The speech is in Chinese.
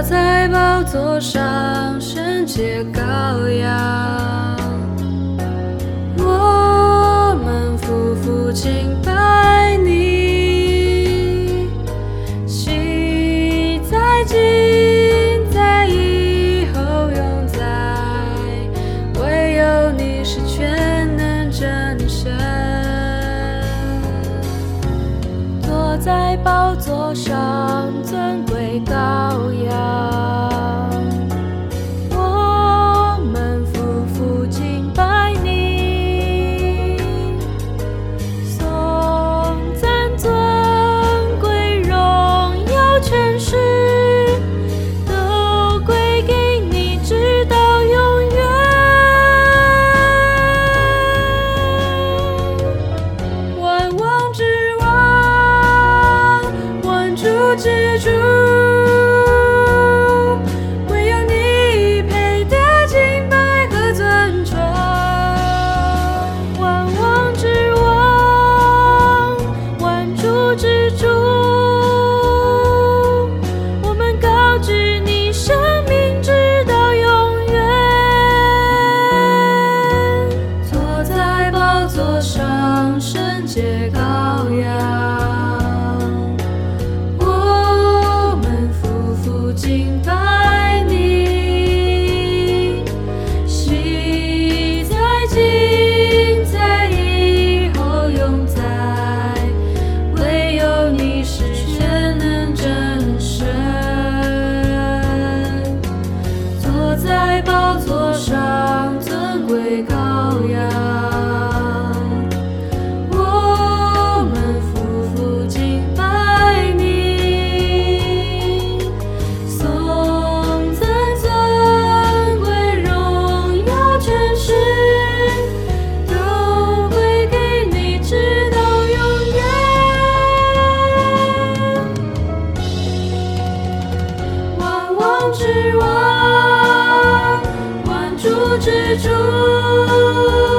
在宝座上，圣洁羔羊，我们夫妇敬拜你，昔在今在以后永在，唯有你是全能真神，坐在宝座上尊贵羔羊，我们夫妇敬拜你，颂赞尊贵荣耀权势都归给你，直到永远。万王之王，万主之主，唯有你配得敬拜和尊崇。万王之王，万主之主，我们高举你生命直到永远。坐在宝座上，圣洁羔羊，我们夫妇敬拜你，昔在今在以后永在，唯有你是全能真神，坐在宝座上尊贵羔羊，我们夫妇敬拜你，颂赞尊贵荣耀权势都归给你，直到永远。万王之王，万主之主，